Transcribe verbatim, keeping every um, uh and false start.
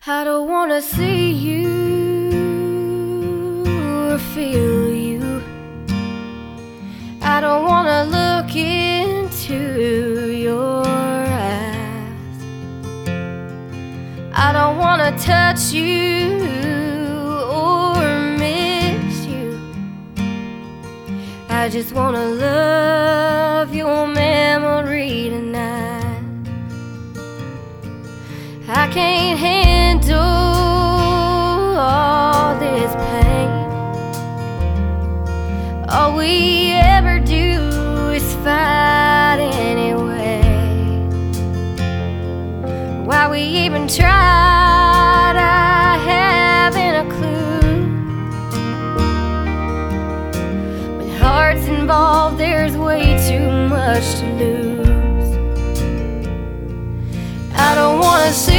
I don't wanna see you or feel you. I don't wanna look into your eyes. I don't wanna touch you or miss you. I just wanna love your memory tonight. I can't handle all this pain. All we ever do is fight anyway. Why we even tried, I haven't a clue. When hearts involved, there's way too much to lose. I don't wanna see